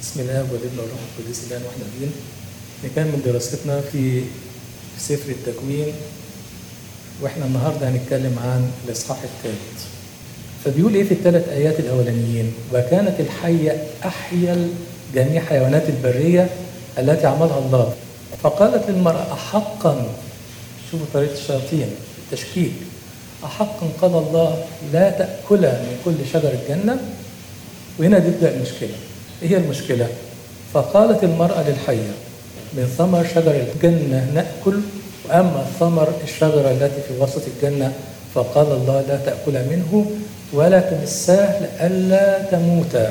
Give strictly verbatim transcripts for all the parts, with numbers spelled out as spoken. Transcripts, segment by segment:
بسم الله والابن والروح القدس الان واحنا فين نكمل دراستنا في سفر التكوين، واحنا النهارده هنتكلم عن الاصحاح الثالث. فبيقول ايه في الثلاث ايات الاولانيين؟ وكانت الحيه احيا جميع حيوانات البريه التي عملها الله، فقالت للمراه احقا، شوفوا طريقه الشياطين التشكيك، احقا قال الله لا تاكلا من كل شجر الجنه. وهنا تبدا المشكله. ايه هي المشكله؟ فقالت المراه للحيه من ثمر شجر الجنه ناكل، واما ثمر الشجره التي في وسط الجنه فقال الله لا تاكل منه ولا تمساه لئلا تموتا.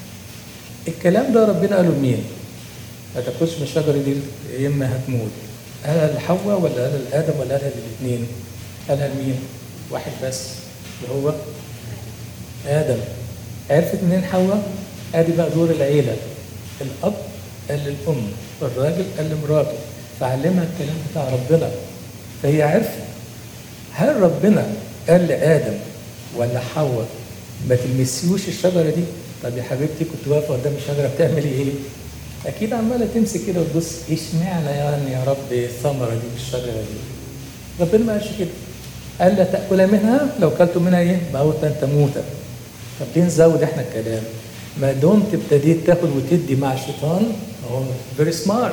الكلام ده ربنا قاله لمين؟ ما تاكلش من الشجره دي يا اما هتموت. قالها لحواء ولا قالها لادم ولا قالها للاثنين؟ قالها لمين؟ واحد بس اللي هو ادم. عرفت منين حواء؟ ادي بقى دور العيله. الاب قال للام، الراجل قال لمراته، فعلمها الكلام بتاع ربنا. فهي عرفت. هل ربنا قال لادم ولا حواء ما تلمسيوش الشجره دي؟ طب يا حبيبتي كنت واقفه قدام الشجره بتعملي ايه؟ اكيد عماله تمسك كده وتبص، اشمعنى يعني يا رب الثمره دي بالشجره دي؟ ربنا ما قالش كده. قال لا تاكل منها، لو كلتوا منها ايه؟ موتا تموتا. طب ليه نزود احنا الكلام؟ ما دمت ابتديت تاخد وتدي مع الشيطان، هو فيري سمارت.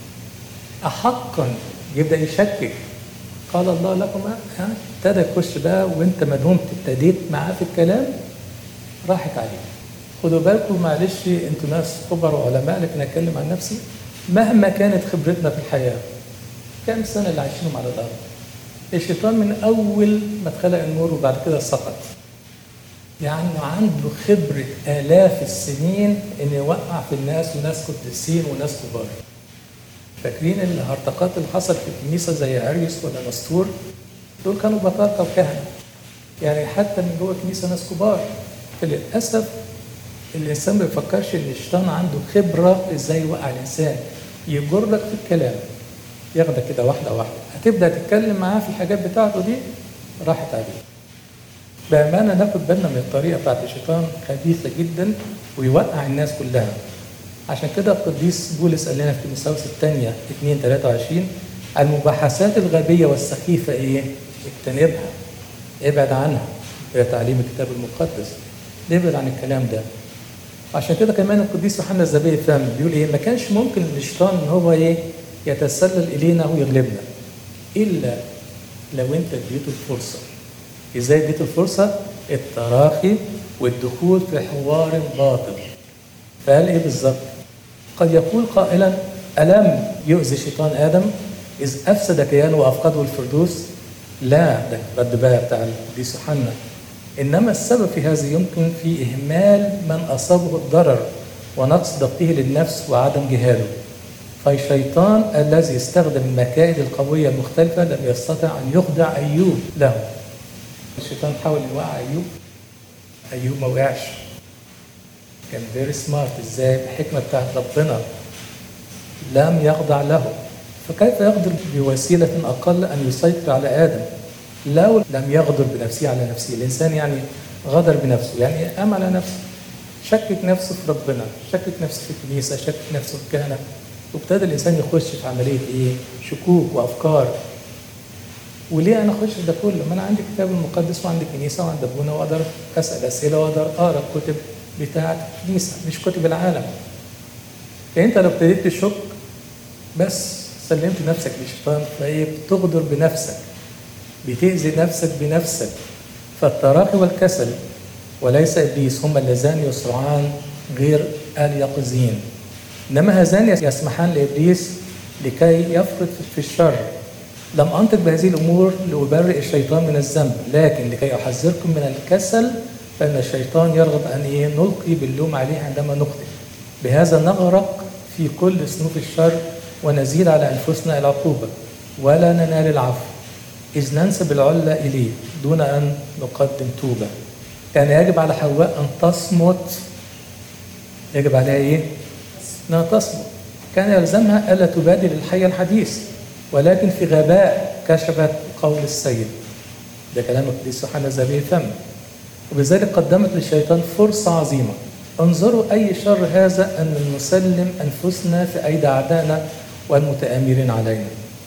احقا يبدا يشكك. قال الله لكم ها ابتدى يخش بقى، وانت ما دمت ابتديت معاه في الكلام راحت عليه. خدوا بالكم معلش، انتوا ناس كبر وعلماء، لكن اتكلم عن نفسي. مهما كانت خبرتنا في الحياه، كام سنه اللي عايشينهم على الارض؟ الشيطان من اول ما اتخلق النور وبعد كده سقط، يعني عنده خبرة آلاف السنين إن يوقع في الناس، وناس قديسين وناس كبار. فاكرين الهرطقات اللي حصلت في الكنيسة زي عريس ولا نسطور؟ دول كانوا بطاركة وكهنة، يعني حتى من جوه الكنيسة ناس كبار. فللأسف الإنسان ما بيفكرش إن الشيطان عنده خبرة إزاي يوقع الإنسان، يجرك في الكلام، ياخدك كده واحدة واحدة. هتبدأ تتكلم معاه في الحاجات بتاعته دي، راحت عليه. بأمانة ناخد بالنا من الطريقة بتاعت الشيطان، خبيثة جدا ويوقع الناس كلها. عشان كده القديس بولس قال لنا في تيموثاوس الثانية اثنين ثلاثة وعشرين المباحثات الغبية والسخيفة ايه؟ اجتنبها، ابعد عنها. ده تعليم الكتاب المقدس، ابعد عن الكلام ده. عشان كده كمان القديس يوحنا الذبي فهم بيقول ايه؟ ما كانش ممكن للشيطان ان هو ايه؟ يتسلل الينا ويغلبنا الا لو انت اديته الفرصه. ازاي اديته الفرصه؟ التراخي والدخول في حوار باطل. فقال ايه بالظبط؟ قد يقول قائلا الم يؤذي الشيطان ادم اذ افسد كيانه وافقده الفردوس؟ لا، ده الرد بقى بتاع القديس يوحنا. انما السبب في هذا يمكن في اهمال من اصابه الضرر ونقص ضبطه للنفس وعدم جهاده. فالشيطان الذي استخدم المكائد القويه المختلفه لم يستطع ان يخضع ايوب له. الشيطان حاول يوقع ايوب، ايوب ما وقعش، كان فيري سمارت. ازاي؟ الحكمه بتاعت ربنا، لم يخضع له. فكيف يقدر بوسيله اقل ان يسيطر على ادم لو لم يغدر بنفسه على نفسه؟ الانسان يعني غدر بنفسه، يعني قام على نفسه، شكك نفسه في ربنا، شكك نفسه في الكنيسه، شكك نفسه في الكهنه، وابتدى الانسان يخش في عمليه ايه؟ شكوك وافكار. وليه انا اخش ده كله؟ ما انا عندي كتاب المقدس وعندي كنيسه وعندي ابونا، واقدر اسال اسئله واقدر اقرا الكتب بتاعه الكنيسه مش كتب العالم. فانت لو ابتديت تشك بس سلمت نفسك للشيطان، فايه؟ بتغدر بنفسك، بتاذي نفسك بنفسك. فالتراخي والكسل وليس ابليس هما اللذان يسرعان غير اليقظين، انما هذان يسمحان لابليس لكي يفرط في الشر. لم أنطق بهذه الأمور لأبرئ الشيطان من الذنب، لكن لكي أحذركم من الكسل، فإن الشيطان يرغب أن إيه؟ نلقي باللوم عليه عندما نخطئ. بهذا نغرق في كل صنوف الشر ونزيد على أنفسنا العقوبة ولا ننال العفو، إذ ننسب العلة إليه دون أن نقدم توبة. كان يجب على حواء أن تصمت. يجب عليها إيه؟ أنها تصمت. كان يلزمها ألا تبادل الحي الحديث، ولكن في غباء كشفت قول السيد. ده كلام القديس يوحنا الذبي فم. وبذلك قدمت للشيطان فرصة عظيمة انظروا أي شر هذا أن نسلم أنفسنا في أيدي أعدائنا والمتآمرين علينا.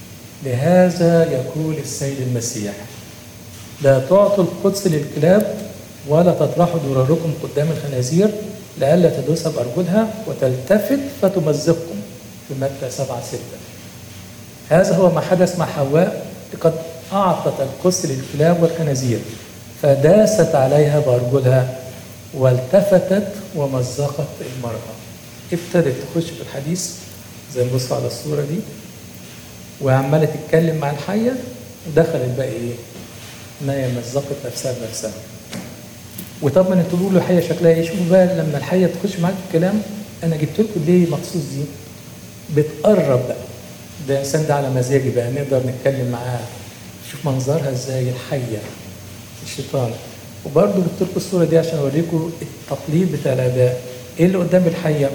لهذا يقول السيد المسيح: لا تعطوا القدس للكلاب ولا تطرحوا دراركم قدام الخنازير لئلا تدوس بأرجلها وتلتفت فتمزقكم، في متى سبعة ستة. هذا هو ما حدث مع حواء، قد أعطت القدس للكلاب والخنازير فداست عليها بأرجلها والتفتت ومزقت المرأة. ابتدت تخش في الحديث زي ما بصوا على الصورة دي، وعمالة تتكلم مع الحية، ودخلت بقى إيه؟ ما هي مزقت نفسها بنفسها. وطبعا انتوا بتقولوا الحية شكلها إيه؟ شوفوا بقى لما الحية تخش معاك في الكلام، أنا جبت لكم ليه مخصوص دي؟ بتقرب بقى، ده إنسان ده على مزاجي بقى نقدر نتكلم معاه. شوف منظرها إزاي الحية الشيطان. وبرضه جبت لكم الصورة دي عشان أوريكم التقليد بتاع الآباء. إيه اللي قدام الحية؟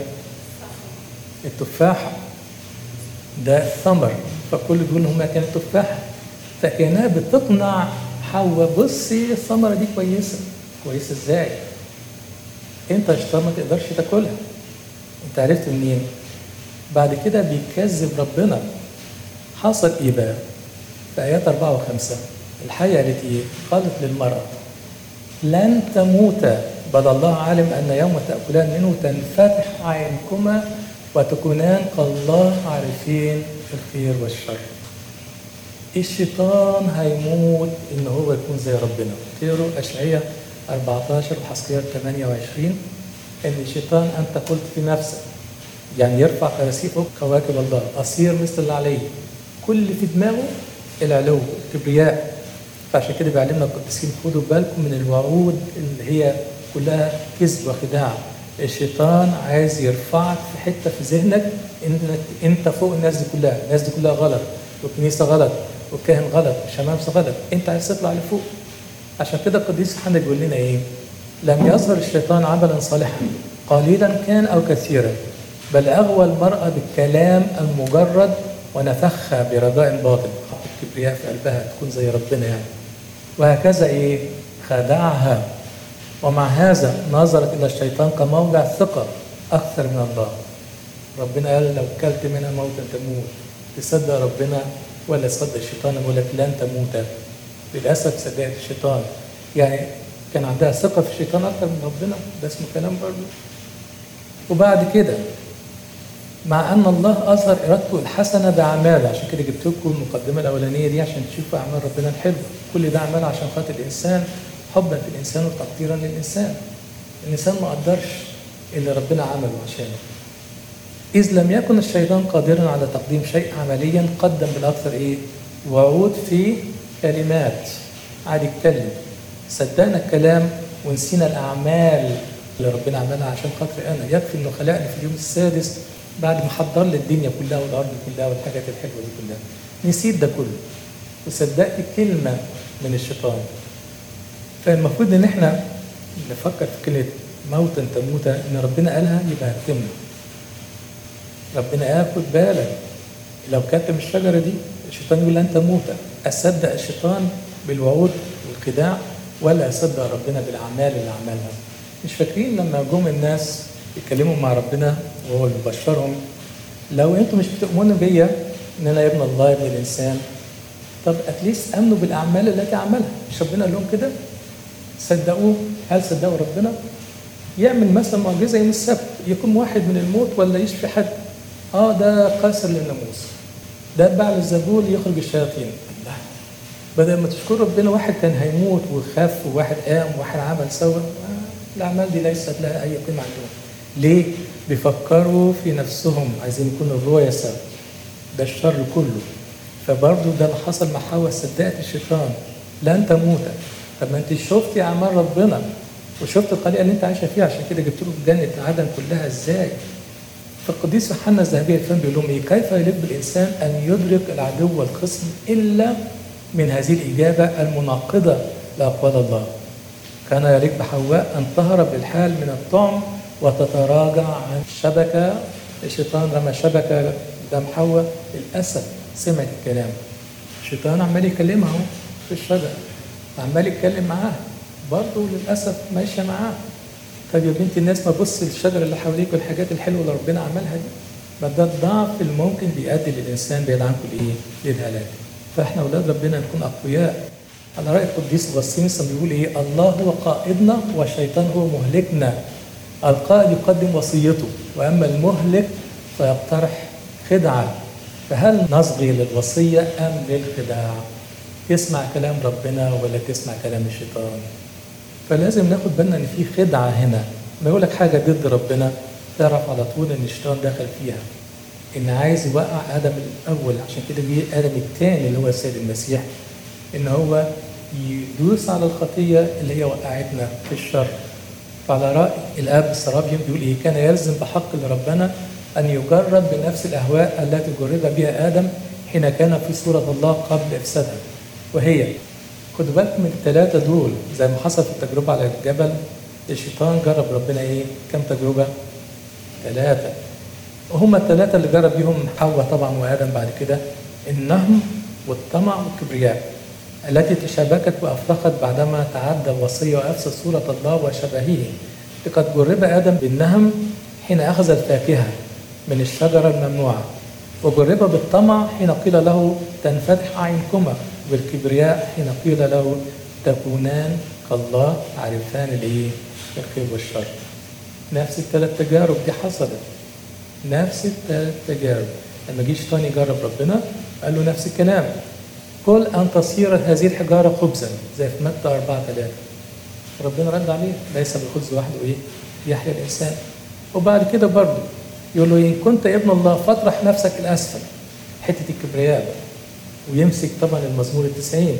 التفاحة. ده الثمر، فكل دول هما كانت تفاحة، فكانها بتقنع حواء: بصي الثمرة دي كويسة. كويسة إزاي؟ أنت يا شيطان ما تقدرش تاكلها. أنت عرفت منين؟ بعد كده بيكذب ربنا. حصل إيه بقى؟ في آيات أربعة وخمسة الحية قالت إيه؟ قالت للمرأة: لن تموتا، بل الله عالم أن يوم تأكلان منه تنفتح عينكما وتكونان كالله عارفين الخير والشر. الشيطان هيموت إن هو يكون زي ربنا. تقروا أشعياء أربعة عشر وحزقيال ثمانية وعشرين إن الشيطان أنت قلت في نفسك، يعني يرفع كراسيفه كواكب الله، أصير مثل اللي عليه، كل في دماغه العلو الكبرياء. فعشان كده بيعلمنا القديسين: خدوا بالكم من الوعود اللي هي كلها كذب وخداع. الشيطان عايز يرفعك في حته في ذهنك انك انت فوق الناس دي كلها، الناس دي كلها غلط، والكنيسه غلط، والكاهن غلط، والشمامسه غلط، انت عايز تطلع لفوق. عشان كده القديس يوحنا بيقول لنا ايه؟ لم يظهر الشيطان عملا صالحا قليلا كان او كثيرا، بل اغوى المراه بالكلام المجرد ونفخها برجاء باطل، حط الكبرياء في قلبها تكون زي ربنا يعني. وهكذا ايه؟ خدعها. ومع هذا نظرت الى الشيطان كموضع ثقه اكثر من الله. ربنا قال: لو كلت منها موتا تموت. تصدق ربنا ولا تصدق الشيطان؟ يقول لك لن تموت. للاسف صدقت الشيطان، يعني كان عندها ثقه في الشيطان اكثر من ربنا. ده اسمه كلام برضه. وبعد كده مع ان الله اظهر ارادته الحسنه باعماله، عشان كده جبت لكم المقدمه الاولانيه دي عشان تشوفوا اعمال ربنا الحلوه. كل ده اعمال عشان خاطر الانسان، حبا في الانسان وتقديرا للانسان. الانسان ما قدرش اللي ربنا عمله عشانه. اذ لم يكن الشيطان قادرا على تقديم شيء عمليا، قدم بالاكثر ايه؟ وعود في كلمات. عادي يتكلم، صدقنا الكلام ونسينا الاعمال اللي ربنا عملها عشان خاطر انا. يكفي انه خلقني في اليوم السادس بعد ما حضر لي الدنيا كلها والارض كلها والحاجات الحلوه دي كلها، نسيت ده كله وصدقت كلمه من الشيطان. فالمفروض ان احنا نفكر في كلمه موتا تموت، ان ربنا قالها يبقى هتتم. ربنا ياخد بالك لو كانت من الشجره دي الشيطان يقول لن تموت، اصدق الشيطان بالوعود والخداع ولا اصدق ربنا بالاعمال اللي عملها؟ مش فاكرين لما جم الناس يتكلموا مع ربنا وهو بيبشرهم: لو انتم مش بتؤمنوا بيا ان انا ابن الله ابن الانسان، طب اتليست امنوا بالاعمال التي عملها. مش ربنا قال لهم كده؟ صدقوه. هل صدقوا ربنا؟ يعمل مثلا معجزه يوم السبت، يقوم واحد من الموت ولا يشفي حد، اه ده كسر للناموس، ده بعل الزبول يخرج الشياطين. الله، بدل ما تشكر ربنا واحد كان هيموت وخف وواحد قام وواحد عمل سوى. آه الاعمال دي ليست لها اي قيمه عندهم. ليه؟ بيفكروا في نفسهم، عايزين يكونوا الرؤساء. ده الشر كله. فبرضه ده اللي حصل مع حواء، صدقت الشيطان لن تموت. طب ما انت شفتي اعمال ربنا وشفت الطريقه اللي انت عايشه فيها، عشان كده جبت له جنه عدن كلها ازاي؟ فالقديس يوحنا الذهبي الفم بيقول لهم ايه؟ كيف يليق بالانسان ان يدرك العدو والخصم الا من هذه الاجابه المناقضه لاقوال الله. كان يليق بحواء ان تهرب بالحال من الطعم وتتراجع عن الشبكه. الشيطان رمى شبكه قدام حواء، للاسف سمعت الكلام. الشيطان عمال يكلمها في الشجره، عمال يتكلم معاها، برضه للاسف ماشيه معاه. طب يا بنت الناس ما تبص للشجر اللي حواليك والحاجات الحلوه اللي ربنا عملها دي. ما ده الضعف اللي ممكن بيؤدي للانسان بعيد عنكم لايه؟ للهلاك. فاحنا اولاد ربنا نكون اقوياء. على راي القديس اغسطينوس بيقول ايه؟ الله هو قائدنا والشيطان هو مهلكنا. القائد يقدم وصيته واما المهلك فيقترح خدعه. فهل نصغي للوصيه ام للخداع؟ تسمع كلام ربنا ولا تسمع كلام الشيطان؟ فلازم ناخد بالنا ان في خدعه هنا. ما يقول لك حاجه ضد ربنا تعرف على طول ان الشيطان دخل فيها، ان عايز يوقع ادم الاول. عشان كده جه ادم الثاني اللي هو السيد المسيح، ان هو يدوس على الخطيه اللي هي وقعتنا في الشر. فعلى راي الاب السرابيوم بيقول ايه؟ كان يلزم بحق لربنا ان يجرب بنفس الاهواء التي جرب بها ادم حين كان في صوره الله قبل افسادها، وهي خدوا بالكم من الثلاثه دول زي ما حصل في التجربه على الجبل. الشيطان جرب ربنا ايه؟ كم تجربه؟ ثلاثه. وهم الثلاثه اللي جرب بيهم حواء طبعا وادم بعد كده: النهم والطمع والكبرياء التي تشابكت وافرخت بعدما تعدى الوصيه وافسد صوره الله وشبهه. لقد جرب ادم بالنهم حين اخذ الفاكهه من الشجره الممنوعه، وجرب بالطمع حين قيل له تنفتح اعينكما، والكبرياء حين قيل له تكونان كالله تعرفان الايه؟ الخير والشر. نفس الثلاث تجارب دي حصلت، نفس الثلاث تجارب. لما جه الشيطان يجرب ربنا قال له نفس الكلام: قل ان تصير هذه الحجاره خبزا، زي في متى أربعة ثلاثة. ربنا رد عليه: ليس بالخبز وحده ايه؟ يحيى الانسان. وبعد كده برضه يقول له: ان كنت ابن الله فاطرح نفسك الاسفل. حته الكبرياء بقى. ويمسك طبعا المزمور التسعين،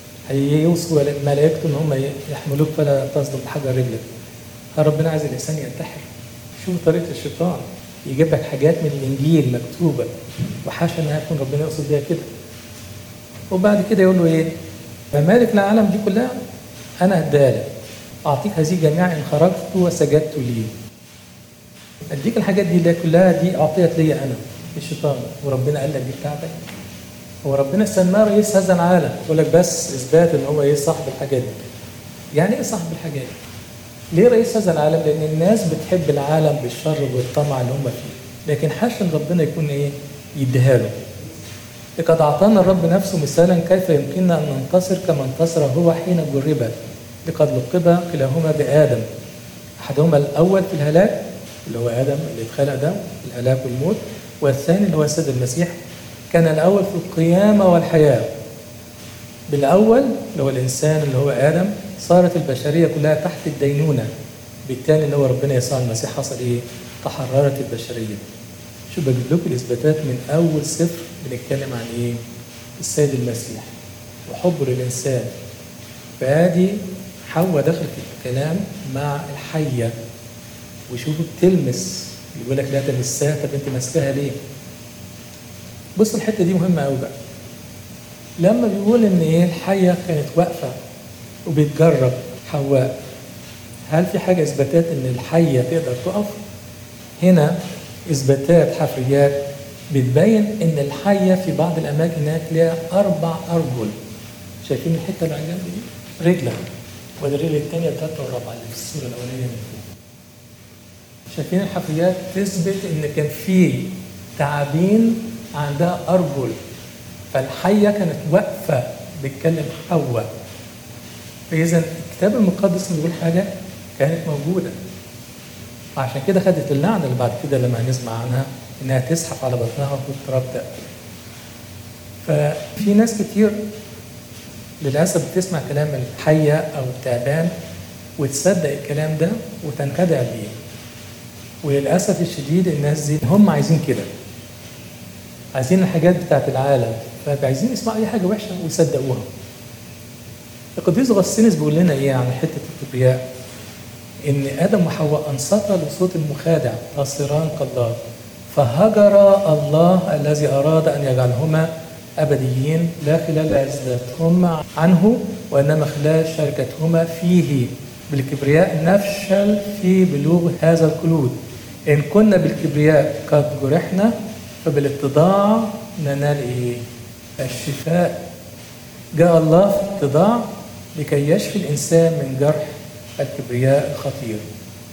هيوصوا ملائكته ان هم يحملوك فلا تصدم بحجر رجلك. ربنا عايز الانسان ينتحر. شوف طريقه الشيطان، يجيب لك حاجات من الانجيل مكتوبه وحاشا انها يكون ربنا يقصد بيها كده. وبعد كده يقول له ايه؟ ممالك العالم دي كلها انا هديها لك، اعطيك هذه جميعا ان خرجت وسجدت لي. اديك الحاجات دي اللي كلها دي اعطيت لي انا الشيطان، وربنا قال لك دي بتاعتك. هو ربنا استناه رئيس هذا العالم يقول لك بس اثبات ان هو ايه؟ صاحب الحاجات دي. يعني ايه صاحب الحاجات دي؟ ليه رئيس هذا العالم؟ لان الناس بتحب العالم بالشر والطمع اللي هم فيه، لكن حاشا ربنا يكون ايه؟ يديها له. لقد اعطانا الرب نفسه مثالا كيف يمكننا ان ننتصر كما انتصر هو حين جرب. لقد لقب كلاهما بادم، احدهما الاول في الهلاك اللي هو ادم اللي اتخلق ده، الهلاك والموت، والثاني اللي هو السيد المسيح كان الاول في القيامه والحياه. بالاول اللي هو الانسان اللي هو ادم صارت البشريه كلها تحت الدينونه، بالتالي اللي هو ربنا يسوع المسيح حصل ايه؟ تحررت البشريه. شو بجيب لكم الاثباتات من اول سفر بنتكلم عن ايه؟ السيد المسيح وحبه للانسان. فادي حواء دخل في الكلام مع الحيه، وشوفوا بتلمس، يقول لك لا تمسها. طب انت ماسكاها ليه؟ بص الحته دي مهمه قوي بقى. لما بيقول ان ايه؟ الحيه كانت واقفه وبتجرب حواء، هل في حاجه اثباتات ان الحيه تقدر تقف؟ هنا اثباتات حفريات بتبين ان الحيه في بعض الاماكن هناك لها اربع ارجل. شايفين الحته اللي على الجنب دي؟ رجلها، وده الرجل الثانيه الثالثه والرابعه اللي في الصوره الاولانيه من فوق. شايفين الحفريات تثبت ان كان في تعابين عندها ارجل، فالحيه كانت واقفه بتكلم حواء. فاذا الكتاب المقدس بيقول حاجه كانت موجوده، عشان كده خدت اللعنه اللي بعد كده لما هنسمع عنها انها تزحف على بطنها والتراب تاكل. ففي ناس كتير للاسف بتسمع كلام الحيه او التعبان وتصدق الكلام ده وتنخدع بيه. وللاسف الشديد الناس دي هم عايزين كده، عايزين الحاجات بتاعت العالم، فعايزين يسمعوا اي حاجه وحشه ويصدقوها. القديس اغسطينوس بيقول لنا ايه عن حته الكبرياء؟ ان ادم وحواء انصتا لصوت المخادع تصيران كالله، فهجر الله الذي اراد ان يجعلهما ابديين لا خلال عزلتهما عنه وانما خلال شركتهما فيه. بالكبرياء نفشل في بلوغ هذا الخلود. ان كنا بالكبرياء قد جرحنا فبالاتضاع ننال ايه؟ الشفاء. جاء الله في الاتضاع لكي يشفي الانسان من جرح الكبرياء الخطير.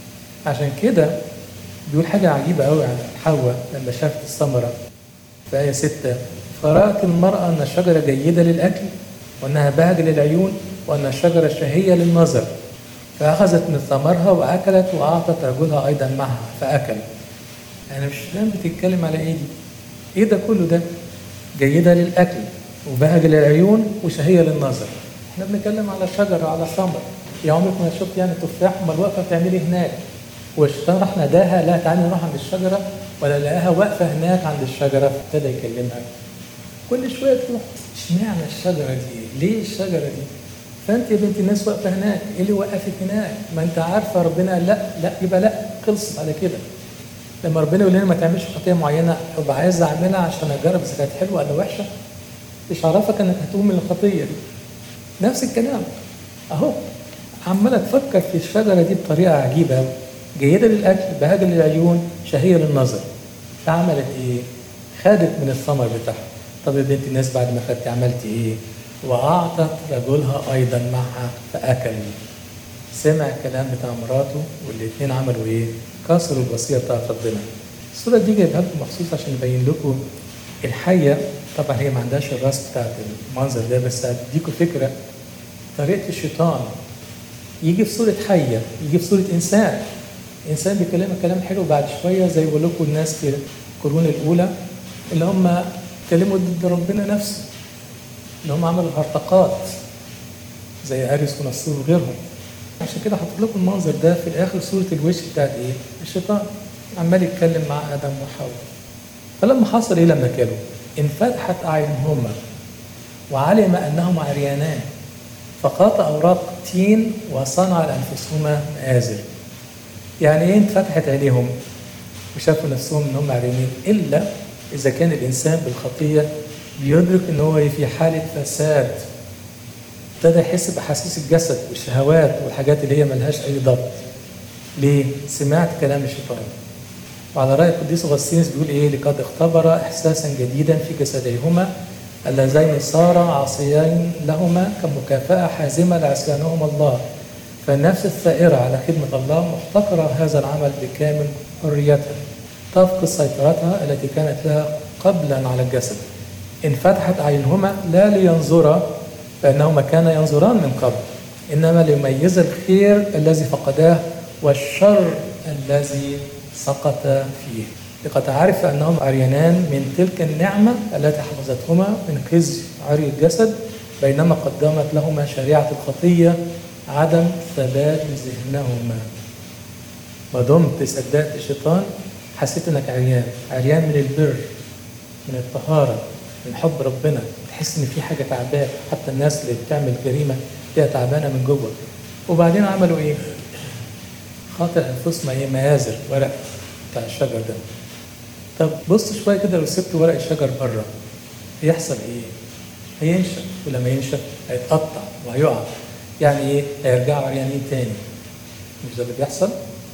عشان كده بيقول حاجة عجيبة قوي عن حواء لما شافت الثمرة في آية ستة: فرأت المرأة أن الشجرة جيدة للأكل وأنها بهجة للعيون وأن الشجرة شهية للنظر، فأخذت من ثمرها وأكلت وأعطت رجلها أيضا معها فأكل. يعني مش فاهم بتتكلم على إيه دي؟ إيه ده كله ده؟ جيدة للأكل وبهجة للعيون وشهية للنظر. إحنا بنتكلم على شجرة، على ثمر. يا عمرك ما شفت يعني تفاح أمال واقفة بتعملي هناك؟ والشيطان راح ناداها: لا تعالي نروح عند الشجرة، ولا لقاها واقفة هناك عند الشجرة فابتدى يكلمها. كل شوية تروح: اشمعنى الشجرة دي؟ ليه الشجرة دي؟ فأنت يا بنت الناس واقفة هناك، إيه اللي وقفك هناك؟ ما أنت عارفة ربنا قال لا، لا يبقى لا، خلصت على كده. لما ربنا يقول لنا ما تعملش خطية معينة أبقى عايز أعملها عشان أجرب إذا كانت حلوة ولا وحشة، مش عرفك إنك هتقوم من الخطية دي. نفس الكلام أهو، عمالة تفكر في الشجرة دي بطريقة عجيبة، جيدة للأكل، بهجة للعيون، شهية للنظر. فعملت إيه؟ خدت من الثمر بتاعها. طب يا بنت الناس بعد ما خدت عملت إيه؟ وأعطت رجلها أيضا معها فأكل. سمع الكلام بتاع مراته والاثنين عملوا إيه؟ كسروا الوصية بتاعت ربنا. الصورة دي جايبها لكم مخصوص عشان يبين لكم الحية. طبعا هي ما عندهاش الراس بتاعت المنظر ده، بس هديكم فكرة طريقة الشيطان. يجي في صورة حية، يجي في صورة إنسان، إنسان بيكلمك كلام حلو، بعد شوية زي بقول لكم الناس في القرون الأولى اللي هم كلموا ضد ربنا نفسه، اللي هم عملوا هرطقات زي أريس ونصير وغيرهم. عشان كده حطيت لكم المنظر ده في الآخر، صورة الوش بتاعت إيه؟ الشيطان عمال يتكلم مع آدم وحواء. فلما حصل إيه لما كانوا؟ انفتحت أعينهما وعلم أنهما عريانان فقاط أوراق تين وصنع لأنفسهما مآزر. يعني إيه انفتحت عينيهم وشافوا نفسهم إنهم عريانين؟ إلا إذا كان الإنسان بالخطية بيدرك إن هو في حالة فساد، ابتدى يحس بأحاسيس الجسد والشهوات والحاجات اللي هي ملهاش أي ضبط. ليه؟ سمعت كلام الشيطان. وعلى رأي القديس أغسطينوس بيقول إيه؟ لقد اختبر إحساسا جديدا في جسديهما اللذين صار عاصيين لهما كمكافأة حازمة لعصيانهما الله، فالنفس الثائرة على خدمة الله محتقرة هذا العمل بكامل حريتها، تفقد سيطرتها التي كانت لها قبلا على الجسد. انفتحت أعينهما لا لينظرا فإنهما كانا ينظران من قبل، إنما ليميز الخير الذي فقداه والشر الذي سقط فيه. لقد عرف أنهم عريانان من تلك النعمة التي حفظتهما من خزي عري الجسد، بينما قدمت لهما شريعة الخطية عدم ثبات ذهنهما. ما دمت صدقت الشيطان حسيت انك عريان، عريان من البر، من الطهارة، من حب ربنا، تحس ان في حاجة تعباك. حتى الناس اللي بتعمل جريمة هي تعبانة من جوه. وبعدين عملوا ايه؟ خاطر انفسهم ايه؟ مآزر، ورق بتاع الشجر ده. طب بص شوية كده، لو سبت ورق الشجر بره هيحصل ايه؟ هينشف، ولما ينشف هيتقطع وهيقع. يعني ايه؟ هيرجعوا عريانين تاني. مش ده اللي بيحصل؟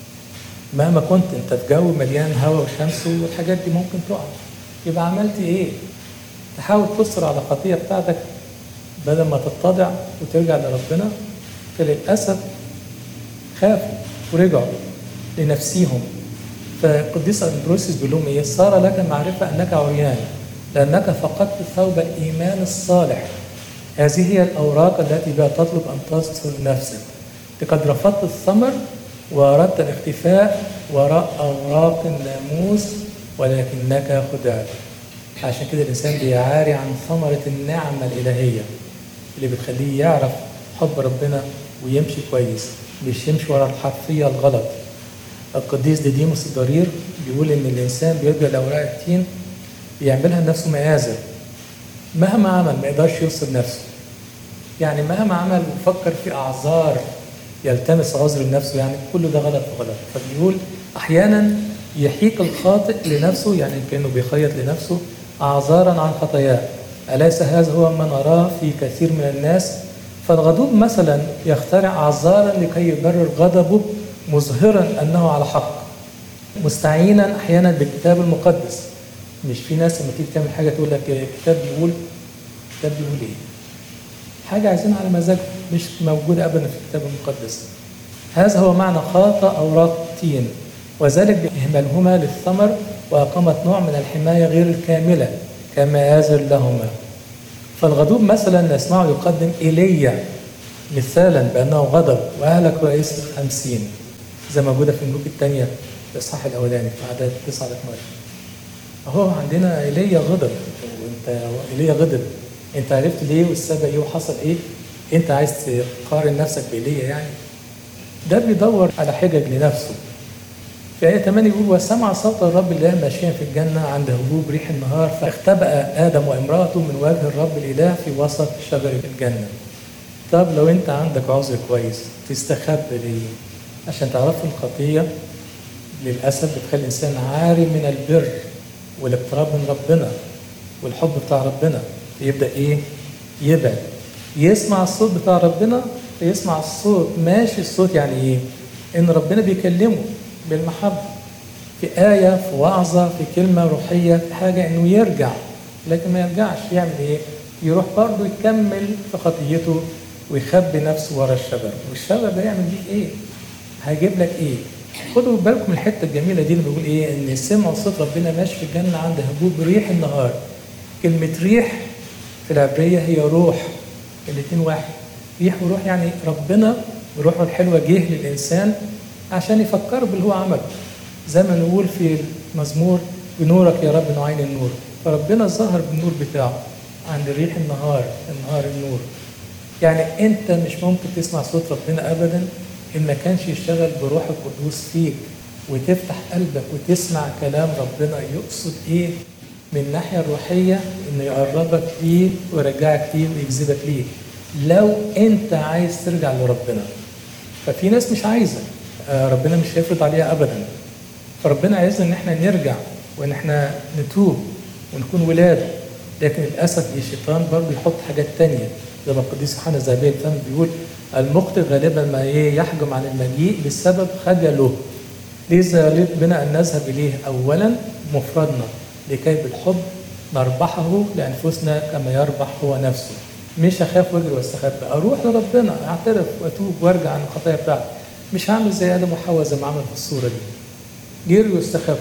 مهما كنت انت في جو مليان هواء وشمس والحاجات دي ممكن تقع. يبقى عملت ايه؟ تحاول تصر على الخطية بتاعتك بدل ما تتضع وترجع لربنا. فللأسف خافوا ورجعوا لنفسيهم. فالقديس أمبروسيوس بيقول لهم ايه؟ صار لك معرفة أنك عريان لأنك فقدت ثوب الإيمان الصالح. هذه هي الأوراق التي بها تطلب أن تستر نفسك. لقد رفضت الثمر وأردت الاختفاء وراء أوراق الناموس ولكنك خدعت. عشان كده الإنسان بيعاري عن ثمرة النعمة الإلهية اللي بتخليه يعرف حب ربنا ويمشي كويس، مش يمشي وراء الحرفية الغلط. القديس ديديموس الضرير بيقول إن الإنسان بيرجع لأوراق التين بيعملها لنفسه مآزر. مهما عمل ما يقدرش يوصل نفسه. يعني مهما عمل وفكر في أعذار يلتمس عذر لنفسه، يعني كله ده غلط وغلط. فبيقول أحيانا يحيك الخاطئ لنفسه، يعني كأنه بيخيط لنفسه أعذارا عن خطاياه. أليس هذا هو ما نراه في كثير من الناس؟ فالغضوب مثلا يخترع أعذارا لكي يبرر غضبه مظهرا أنه على حق، مستعينا أحيانا بالكتاب المقدس. مش في ناس لما تيجي تعمل حاجة تقول لك الكتاب بيقول، الكتاب بيقول إيه؟ حاجة عايزينها على مزاجهم، مش موجودة أبدا في الكتاب المقدس. هذا هو معنى خاط أوراق التين، وذلك بإهمالهما للثمر، وأقامت نوع من الحماية غير الكاملة كمآزر لهما. فالغضوب مثلا نسمعه يقدم إيليا مثالا بأنه غضب وأهلك رئيس الخمسين، زي ما موجودة في الملوك الثانية الإصحاح الأولاني في عدد تسعة لاثناشر. أهو عندنا إيليا غضب، وأنت إيليا غضب، أنت عرفت ليه والسبب إيه وحصل إيه؟ أنت عايز تقارن نفسك بإيليا يعني؟ ده بيدور على حجج لنفسه. في آية ثمانية يقول: وسمع صوت الرب الله ماشيا في الجنة عند هبوب ريح النهار، فاختبأ آدم وامرأته من وجه الرب الإله في وسط شجرة الجنة. طب لو أنت عندك عذر كويس تستخبى ليه؟ عشان تعرفوا الخطية للأسف بتخلي الإنسان عاري من البر والاقتراب من ربنا والحب بتاع ربنا، يبدأ إيه؟ يبعد. يسمع الصوت بتاع ربنا، يسمع الصوت ماشي. الصوت يعني إيه؟ إن ربنا بيكلمه بالمحبة في آية، في وعظة، في كلمة روحية، في حاجة، إنه يرجع. لكن ما يرجعش، يعمل إيه؟ يروح برضه يكمل في خطيته ويخبي نفسه ورا الشجر. والشجر ده يعمل بيك إيه؟ هيجيب لك إيه؟ خدوا بالكم من الحتة الجميلة دي اللي بيقول إيه؟ إن سمعوا صوت ربنا ماشي في الجنة عند هبوب ريح النهار. كلمة ريح في العبرية هي روح، الاتنين واحد. ريح وروح يعني ربنا بروحه الحلوة جه للإنسان عشان يفكر باللي هو عمله. زي ما نقول في المزمور: بنورك يا رب نعين النور. فربنا ظهر بالنور بتاعه عند ريح النهار، النهار النور. يعني انت مش ممكن تسمع صوت ربنا ابدا ان ما كانش يشتغل بروح القدوس فيك، وتفتح قلبك وتسمع كلام ربنا يقصد ايه من الناحيه الروحيه، انه يقربك ليه ويرجعك ليه ويجذبك ليه. لو انت عايز ترجع لربنا، ففي ناس مش عايزه، ربنا مش هيفرض عليها ابدا. فربنا عايزنا ان احنا نرجع وان احنا نتوب ونكون ولاده. لكن للاسف الشيطان برضه يحط حاجات تانية، زي ما القديس يوحنا الذهبي الفم بيقول: المخطئ غالبا ما ايه يحجم عن المجيء بسبب خجله، لذا يريد بنا ان نذهب اليه اولا مفردنا لكي بالحب نربحه لانفسنا كما يربح هو نفسه. مش اخاف واجري واستخبى، اروح لربنا اعترف واتوب وارجع عن الخطايا بتاعتي. مش هعمل زي ادم وحواء زي ما عمل في الصوره دي، جري واستخبى.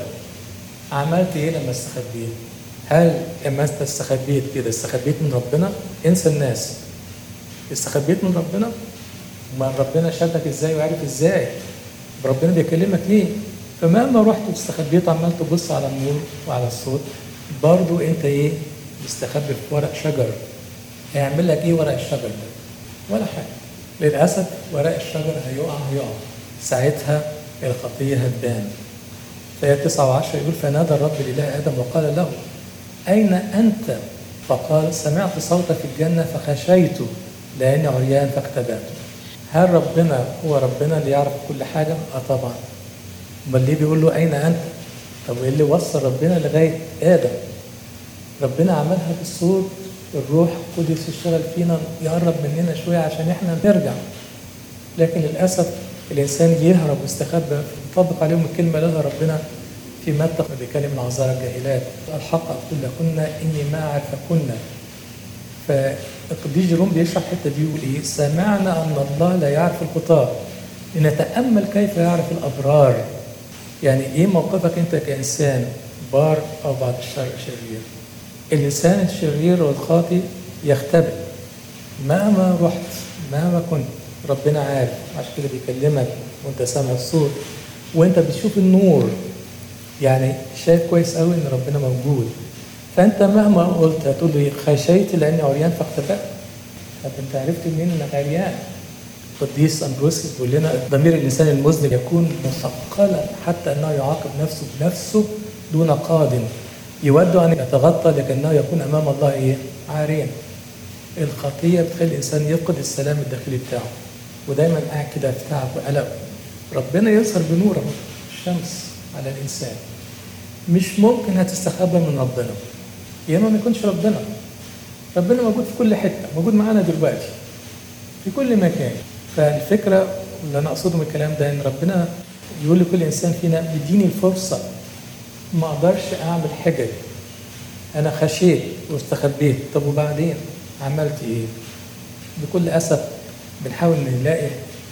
عملت ايه لما استخبيت؟ هل لما انت استخبيت كده استخبيت من ربنا؟ انسى الناس. استخبيت من ربنا؟ ما ربنا شافك ازاي وعارف ازاي؟ ربنا بيكلمك ليه؟ فمهما رحت واستخبيت عمال تبص على النور وعلى الصوت، برضو انت ايه؟ مستخبي في ورق شجر. هيعمل لك ايه ورق الشجر ده؟ ولا حاجه. للاسف ورق الشجر هيقع هيقع ساعتها الخطيه هتبان. في تسعة وعشرة يقول: فنادى الرب الاله ادم وقال له: اين انت؟ فقال: سمعت صوتك في الجنه فخشيت لاني عريان فاختبأت. هل ربنا هو ربنا اللي يعرف كل حاجه؟ اه طبعا. امال ليه بيقول له اين انت؟ طب وايه اللي وصل ربنا لغايه ادم؟ ربنا عملها بالصوت، الروح القدس يشتغل فينا يقرب مننا شويه عشان احنا نرجع. لكن للاسف الانسان يهرب ويستخبى. يطبق عليهم الكلمه لها ربنا في متى بكلم العذارى الجاهلات: الحق اقول لكن اني ما اعرفكن. فالقديس جيروم بيشرح الحته دي يقول ايه؟ سمعنا ان الله لا يعرف الخطاه لنتامل كيف يعرف الابرار. يعني ايه موقفك انت كانسان بار او بعد الشر شرير؟ الانسان الشرير والخاطئ يختبئ مهما رحت مهما كنت، ربنا عارف. عشان كده بيكلمك وانت سامع الصوت وانت بتشوف النور، يعني شايف كويس قوي ان ربنا موجود. فانت مهما قلت هتقول لي خشيت لاني عريان فاختبأت. طب انت عرفت منين انك عريان؟ القديس امبروسيوس بيقول لنا: ضمير الانسان المذنب يكون مثقلا حتى انه يعاقب نفسه بنفسه دون قاضٍ، يود ان يتغطى لكنه يكون امام الله ايه؟ عاريا. الخطيه بتخلي الانسان يفقد السلام الداخلي بتاعه، ودايما قاعد كده في تعب وقلق. ربنا يظهر بنوره الشمس على الانسان. مش ممكن هتستخبى من ربنا، يا اما ما يكونش ربنا. ربنا موجود في كل حته، موجود معانا دلوقتي في كل مكان. فالفكره اللي انا اقصده من الكلام ده ان ربنا يقول لكل انسان فينا: اديني الفرصه، ما اقدرش اعمل حجج، انا خشيت واستخبيت. طب وبعدين عملت ايه؟ بكل اسف بنحاول نلاقي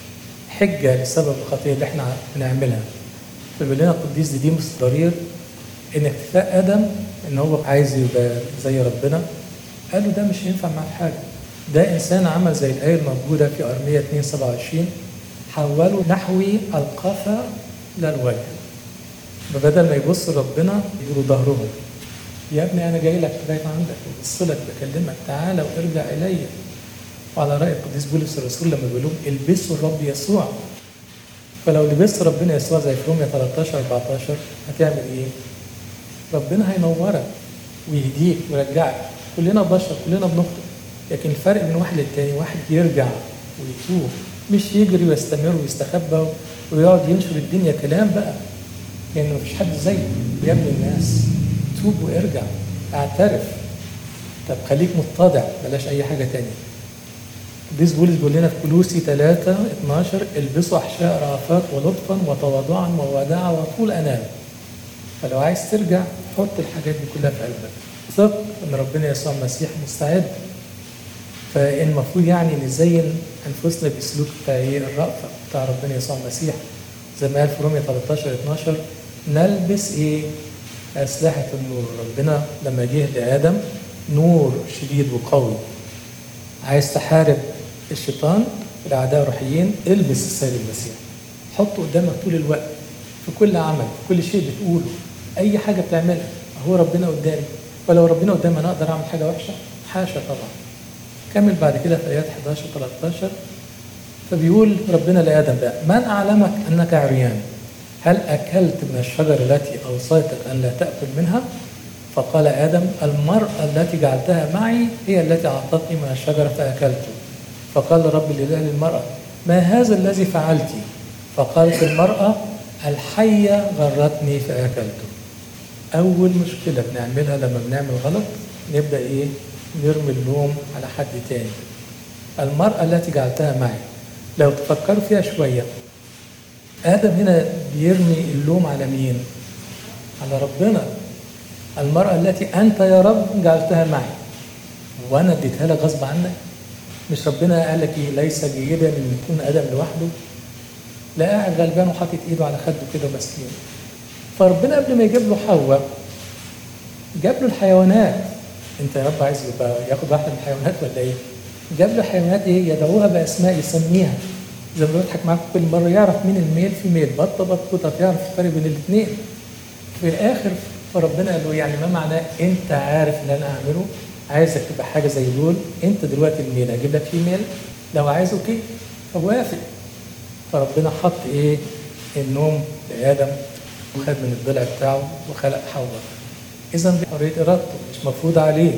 حجة لسبب الخطية اللي احنا بنعملها. فبيقول لنا القديس ديديموس الضرير ان اكتفاء ادم ان هو عايز يبقى زي ربنا، قالوا ده مش هينفع مع حاجة. ده انسان عمل زي الآية الموجودة في أرمية اثنين سبعة وعشرين، حولوا نحوي القفا للوجه. فبدل ما يبص ربنا يقولوا ظهرهم. يا ابني انا جاي لك لغايه عندك وبص لك بكلمك تعالى وارجع الي. وعلى راي القديس بولس الرسول لما بيقول لهم البسوا الرب يسوع. فلو لبست ربنا يسوع زي في رومية ثلاثة عشر أربعة عشر هتعمل ايه؟ ربنا هينورك ويهديك ويرجعك. كلنا بشر، كلنا بنخطئ، لكن الفرق بين واحد للتاني واحد يرجع ويتوب، مش يجري ويستمر ويستخبى ويقعد ينشر الدنيا كلام بقى، لان يعني مفيش حد زيه. يا ابن الناس توب وارجع، اعترف. طب خليك متضع، بلاش اي حاجه تانية. القديس بولس بيقول لنا في كولوسي ثلاثة اثناشر البسوا احشاء رأفات ولطفا وتواضعا ووداعا وطول انام. فلو عايز ترجع حط الحاجات دي كلها في قلبك، ثق ان ربنا يسوع المسيح مستعد. فالمفروض يعني نزين انفسنا بسلوك بتاع ايه؟ الرأفة بتاع ربنا يسوع المسيح، زي ما قال في رومية ثلاثة عشر اثناشر نلبس ايه؟ أسلحة النور. ربنا لما جه لآدم نور شديد وقوي. عايز تحارب الشيطان الأعداء الروحيين، البس السيد المسيح، حطه قدامك طول الوقت في كل عمل، في كل شيء بتقوله، أي حاجة بتعملها هو ربنا قدامي. ولو ربنا قدامي أنا أقدر أعمل حاجة وحشة؟ حاشا طبعا. كمل بعد كده في آيات إحدى عشر ثلاثة عشر فبيقول ربنا لآدم بقى من أعلمك أنك عريان؟ هل أكلت من الشجرة التي أوصيتك أن لا تأكل منها؟ فقال آدم المرأة التي جعلتها معي هي التي أعطتني من الشجرة فأكلت. فقال رب الإله للمرأة ما هذا الذي فعلت؟ فقالت المرأة الحية غرتني فأكلت. أول مشكلة بنعملها لما بنعمل غلط نبدأ إيه؟ نرمي اللوم على حد تاني. المرأة التي جعلتها معي، لو تفكروا فيها شوية، آدم هنا بيرمي اللوم على مين؟ على ربنا. المرأة التي أنت يا رب جعلتها معي وأنا اديتها لك غصب عنك. مش ربنا قال لك إيه؟ ليس جيدا أن يكون آدم لوحده. لا، قاعد غلبان وحاطط إيده على خده كده مسكين. فربنا قبل ما يجيب له حواء جاب له الحيوانات. أنت يا رب عايز يبقى ياخد واحدة من الحيوانات ولا إيه؟ جاب له حيوانات إيه؟ يدعوها بأسماء يسميها. زي ما بضحك معاكم كل مرة، يعرف مين الميل في ميل، بطة بطة، يعرف الفرق بين الاثنين. في الآخر فربنا قال له يعني ما معناه أنت عارف اللي أنا أعمله، عايزك تبقى حاجة زي دول، أنت دلوقتي الميل أجيب لك في ميل لو عايز أوكي. فوافق. فربنا حط إيه؟ النوم لآدم وخد من الضلع بتاعه وخلق حواء. إذا دي حرية إرادته مش مفروض عليه.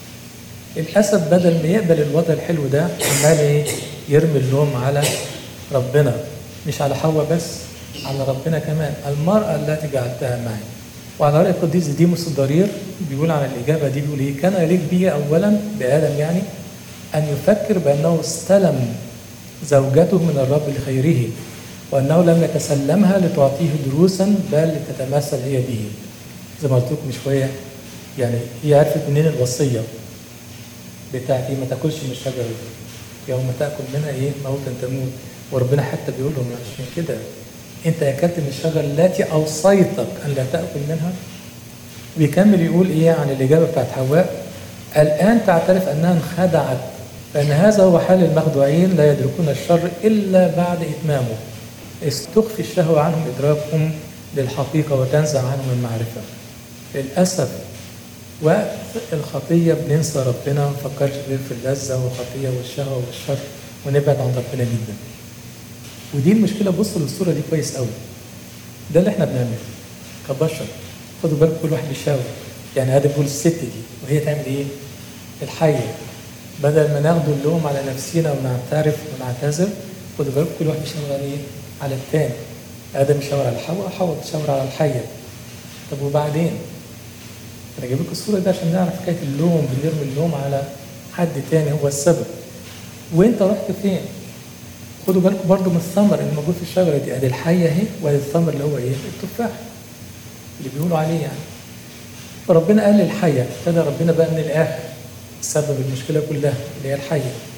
الأسد بدل ما يقبل الوضع الحلو ده عمال إيه؟ يرمي اللوم على ربنا، مش على حواء بس، على ربنا كمان. المرأة التي جعلتها معي. وعلى رأي القديس ديديموس الضرير بيقول عن الإجابة دي، بيقول إيه؟ كان يليق به أولا بآدم يعني أن يفكر بأنه استلم زوجته من الرب لخيره، وأنه لم يتسلمها لتعطيه دروسا بل لتتمثل هي به. زي ما قلت لكم من شوية، يعني هي عرفت منين الوصية بتاعتي ما تاكلش من الشجرة دي، يوم تاكل منها ايه؟ موتا تموت. وربنا حتى بيقول لهم عشان كده انت اكلت من الشجره التي اوصيتك ان لا تاكل منها. بيكمل يقول ايه عن الاجابه بتاعت حواء؟ الان تعترف انها انخدعت، لان هذا هو حال المخدوعين لا يدركون الشر الا بعد اتمامه، إذ تخفي الشهوه عنهم ادراكهم للحقيقه وتنزع عنهم المعرفه. للاسف وقت الخطيه بننسى ربنا، ما نفكرش غير في اللذه والخطيه والشهوه والشر ونبعد عن ربنا جدا. ودي المشكله. بصوا للصوره دي كويس قوي. ده اللي احنا بنعمله كبشر. خدوا بالكم كل واحد بيشاور. يعني ادم بيقول الست دي وهي تعمل ايه؟ الحيه. بدل ما ناخد اللوم على نفسنا ونعترف ونعتذر، خدوا بالكم كل واحد بيشاور على ايه؟ على الثاني. ادم بيشاور على حواء، حواء بتشاور على الحيه. طب وبعدين؟ انا جايب لكم الصوره دي عشان نعرف حكايه اللوم، بنرمي اللوم على حد تاني هو السبب. وانت رحت فين؟ خدوا بالكم برضو من الثمر اللي موجود في الشجره دي. ادي الحيه اهي، وادي الثمر اللي هو ايه؟ التفاح اللي بيقولوا عليه يعني. فربنا قال للحيه، ابتدى ربنا بقى من الاخر سبب المشكله كلها اللي هي الحيه.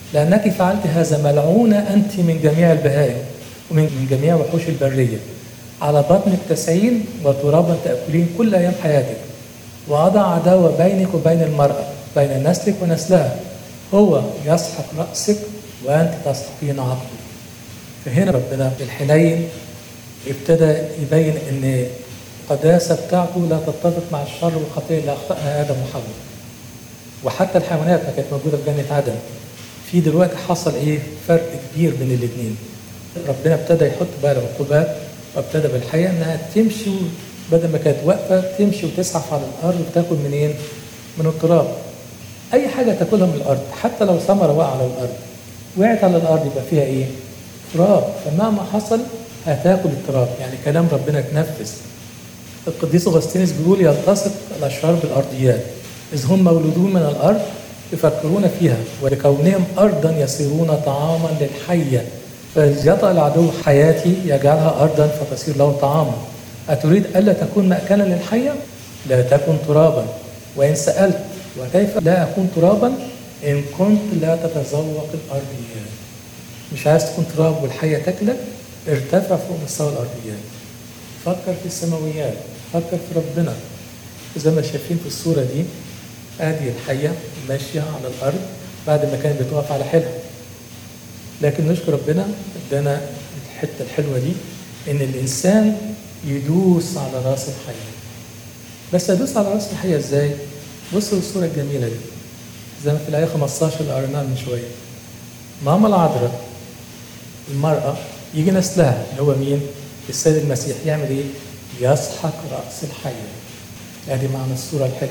لأنك فعلت هذا ملعونة أنت من جميع البهائم ومن من جميع وحوش البرية، على بطنك تسعين وترابا تأكلين كل أيام حياتك، وأضع عداوة بينك وبين المرأة، بين نسلك ونسلها، هو يسحق رأسك وأنت تسحقين عقله. فهنا ربنا الحنين ابتدى يبين ان القداسه بتاعته لا تتفق مع الشر والخطيه اللي اخطاها ادم وحواء. وحتى الحيوانات ما كانت موجوده في جنه عدن. في دلوقتي حصل ايه؟ فرق كبير بين الاثنين. ربنا ابتدى يحط بقى العقوبات، وابتدى بالحياه انها تمشي بدل ما كانت واقفه تمشي وتزحف على الارض وتاكل منين؟ من التراب. اي حاجه تاكلها من الارض، حتى لو ثمره واقعه على الارض وقعت على الارض يبقى فيها ايه؟ تراب. فمهما حصل هتاكل التراب، يعني كلام ربنا اتنفذ. القديس اغسطينوس بيقول يلتصق الاشرار بالارضيات، اذ هم مولودون من الارض يفكرون فيها، ولكونهم ارضا يصيرون طعاما للحيه، فاذ يطأ العدو حياتي يجعلها ارضا فتصير له طعاما. اتريد الا تكون مأكلا للحيه؟ لا تكن ترابا. وان سألت وكيف لا اكون ترابا؟ ان كنت لا تتذوق الارضيات. مش عايز تكون تراب والحيه تاكلك؟ ارتفع فوق مستوى الارضيات. فكر في السماويات، فكر في ربنا. زي ما شايفين في الصوره دي، ادي الحيه ماشيه على الارض بعد ما كانت بتقف على حيلها. لكن نشكر ربنا ادانا الحته الحلوه دي ان الانسان يدوس على راس الحيه. بس يدوس على راس الحيه ازاي؟ بصوا الصوره الجميله دي زي ما في الايه خمستاشر اللي قريناها من شويه. ماما العذراء المراه يجي نسلها اللي هو مين؟ السيد المسيح. يعمل ايه؟ يسحق راس الحيه. ادي معنى الصوره الحلوه.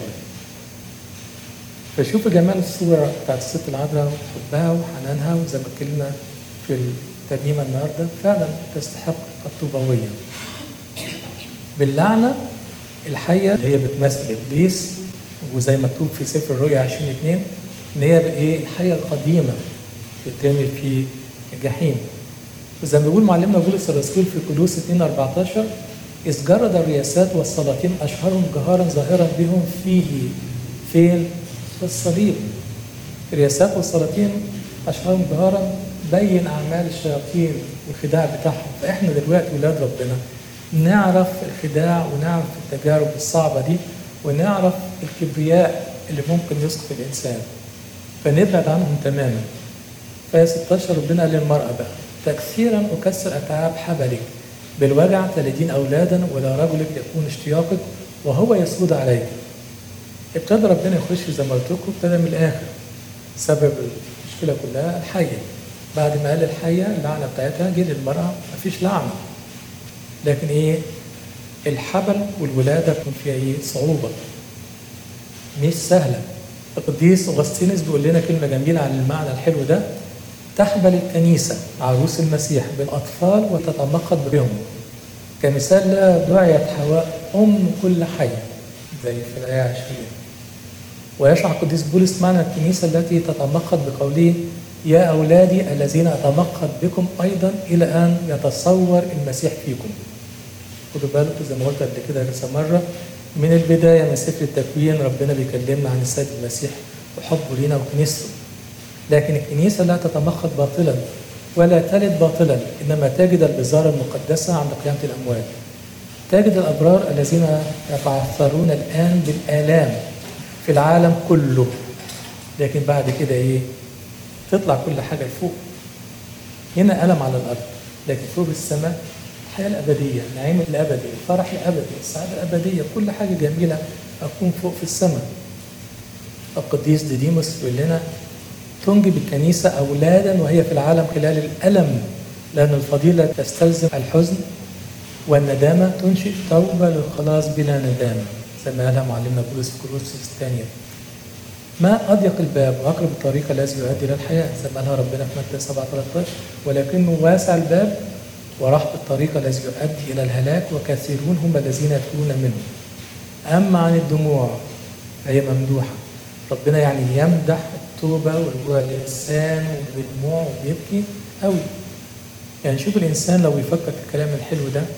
فشوفوا جمال الصوره بتاعت الست العذراء وحبها وحنانها، وزي ما اتكلمنا في الترنيمه النهارده فعلا تستحق الطوبويه. باللعنه الحيه اللي هي بتمثل ابليس، وزي ما مكتوب في سفر الرؤيا عشرين اتنين ان هي ايه؟ الحيه القديمه بتترمي في الجحيم. وزي ما بيقول معلمنا بولس الرسول في كولوس اتنين اربعتاشر إذ جرد الرياسات والسلاطين أشهرهم جهارا ظاهرا بهم فيه. فين؟ في الصليب. الرياسات والسلاطين أشهرهم جهارا بين أعمال الشياطين والخداع بتاعهم. فإحنا دلوقتي ولاد ربنا نعرف الخداع ونعرف التجارب الصعبة دي ونعرف الكبرياء اللي ممكن يسقط الإنسان، فنبعد عنهم تماما. فآية ستاشر ربنا قال للمرأة بقى تكثيرا أكسر أتعاب حبلك، بالوجع تلدين أولادا ولا رجلك يكون اشتياقك وهو يسود عليك. ابتدى ربنا يخش زي ما قلت لكم، ابتدى من الآخر. سبب المشكلة كلها الحية. بعد ما قال الحية اللعنة بتاعتها جه للمرأة مفيش لعنة، لكن إيه؟ الحبل والولادة يكون فيها إيه؟ صعوبة مش سهلة. القديس أغسطينوس بيقول لنا كلمة جميلة عن المعنى الحلو ده. تحبل الكنيسة عروس المسيح بالأطفال وتتمخض بهم، كمثال لها دعيت حواء أم كل حي زي في الآية عشرين. ويشرح القديس بولس معنى الكنيسة التي تتمخض بقوله يا أولادي الذين أتمخض بكم أيضا إلى أن يتصور المسيح فيكم. خدوا بالكم زي ما قلت قبل كده كذا مرة، من البداية من سفر التكوين ربنا بيكلمنا عن السيد المسيح وحبه لينا وكنيسته. لكن الكنيسة لا تتمخض باطلا ولا تلد باطلا، إنما تجد البزارة المقدسة عند قيامة الأموات. تجد الأبرار الذين يتعثرون الآن بالآلام في العالم كله، لكن بعد كده إيه؟ تطلع كل حاجة لفوق. هنا ألم على الأرض، لكن فوق السماء الحياة الأبدية، النعيم الأبدي، الفرح الأبدي، السعادة الأبدية، كل حاجة جميلة أكون فوق في السماء. القديس ديديموس يقول لنا تنجب الكنيسة أولادا وهي في العالم خلال الألم، لأن الفضيلة تستلزم الحزن، والندامة تنشئ توبة للخلاص بلا ندامة، زي ما قالها معلمنا بولس في كورنثوس الثانية. ما أضيق الباب وأقرب الطريق الذي يؤدي إلى الحياة، زي ما قالها ربنا في متى سبعة تلتاشر، ولكنه واسع الباب ورحب الطريق الذي يؤدي إلى الهلاك وكثيرون هم الذين يدخلون منه. أما عن الدموع فهي ممدوحة. ربنا يعني يمدح التوبة ورجوع الإنسان وبدموع وبيبكي قوي. يعني شوف الإنسان لو يفكر في الكلام الحلو ده.